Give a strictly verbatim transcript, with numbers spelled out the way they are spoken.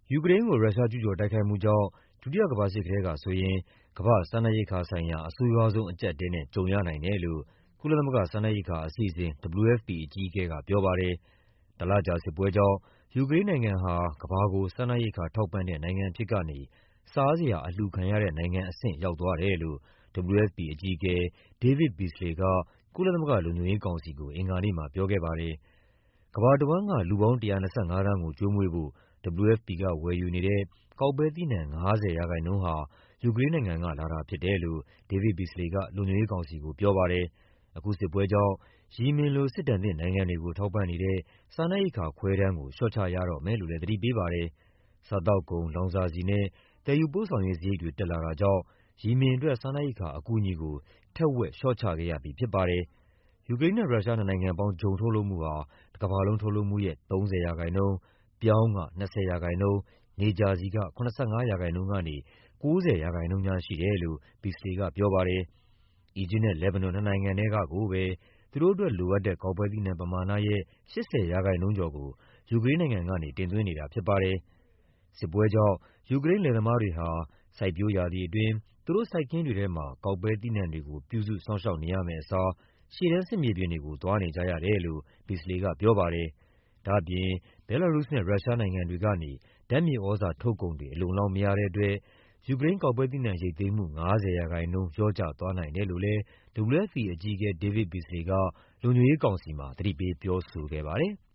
ယူကရိန်းကို ရုရှားကျူးကျော်တိုက်ခိုက်မှုကြောင့် ဒုတိယကမ္ဘာစစ်ကတည်းကဆိုရင် ကမ္ဘာ့စားနပ်ရိက္ခာဆိုင်ရာ အဆိုးရွားဆုံးအကျပ်အတည်းနဲ့ ကြုံရနိုင်တယ်လို့ ကုလသမဂ္ဂ စားနပ်ရိက္ခာအစီအစဉ် ဒဗလ်ယူ အက်ဖ် ပီ အကြီးအကဲကပြောပါတယ်။ တလကြာစစ်ပွဲကြောင့် ယူကရိန်းနိုင်ငံဟာ ကမ္ဘာကို စားနပ်ရိက္ခာထောက်ပံ့တဲ့နိုင်ငံအဖြစ်ကနေ စားစရာအလှူခံရတဲ့နိုင်ငံအဆင့် ရောက်သွားတယ်လို့ ဒဗလ်ယူ အက်ဖ် ပီ အကြီးအကဲ David Beasley က ကုလသမဂ္ဂလုံခြုံရေးကောင်စီကို အင်္ဂါနေ့မှာပြောခဲ့ပါတယ်။ ကမ္ဘာတဝန်းက လူပေါင်း ၁၂၅ သန်းကို ကျွေးမွေးဖို့ ဒဗလ်ယူ အက်ဖ် ပီ က ဝယ်ယူနေတဲ့ ကောက်ပဲသီးနှံ ၅၀% ဟာ ယူကရိန်းနိုင်ငံကလာတာဖြစ်တယ်လို့ David Beasley က လုံခြုံရေးကောင်စီကိုပြောပါတယ်။ အခုစစ်ပွဲကြောင့် ယီမင်လို စစ်ဒဏ်သင့်နိုင်ငံတွေကို ထောက်ပံ့နေတဲ့ စားနပ်ရိက္ခာခွဲတမ်းကို လျှော့ချရတော့မယ်လို့လည်း သတိပေးပါတယ်။ စားသောက်ကုန်၊ လောင်စာဆီနဲ့ သယ်ယူပို့ဆောင်ရေးစရိတ်တွေ တက်လာတာကြောင့် ယီမင်အတွက် စားနပ်ရိက္ခာအကူအညီကို ထက်ဝက်လျှော့ချခဲ့ရပြီးဖြစ်ပါတယ်။ ယူကရိန်းနဲ့ ရုရှား နှစ်နိုင်ငံပေါင်း ဂျုံထုတ်လုပ်မှုဟာ တကမ္ဘာလုံးထုတ်လုပ်မှုရဲ့ ၃၀%၊ ပြောင်းက ၂၀%၊ နေကြာဆီက ၇၅% ကနေ ၉၀% ကြားရှိတယ်လို့ Beasley ကပြောပါတယ်။ အီဂျစ်နဲ့ လက်ဘနွန် နှစ်နိုင်ငံထဲကကိုပဲ သူတို့အတွက်လိုအပ်တဲ့ ကောက်ပဲသီးနှံပမာဏရဲ့ ၈၀% ကျော်ကို ယူကရိန်းနိုင်ငံကနေ တင်သွင်းနေတာဖြစ်ပါတယ်။ စစ်ပွဲကြောင့် ယူကရိန်းလယ်သမားတွေဟာ စိုက်ပျိုးရာသီအတွင်း သူတို့စိုက်ခင်းတွေထဲမှာ ကောက်ပဲသီးနှံတွေကို ပြုစုစောင့်ရှောက်နေရမယ့်အစား ရှေ့တန်းစစ်မြေပြင်တွေကို သွားနေကြရတယ်လို့ Beasley ကပြောပါတယ်။ ဒါ့အပြင် ဘဲလာရုစ်နဲ့ ရုရှားနိုင်ငံတွေကနေ ဓာတ်မြေသြဇာထုတ်ကုန်တွေ အလုံအလောက်မရတဲ့အတွက် ယူကရိန်း ကောက်ပဲသီးနှံရိတ်သိမ်းမှု ၅၀% လျော့ကျသွားနိုင်တယ်လို့လည်း ဒဗလ်ယူ အက်ဖ် ပီ အကြီးအကဲ David Beasley က လုံခြုံရေးကောင်စီမှာ သတိပေးပြောဆိုခဲ့ပါတယ်။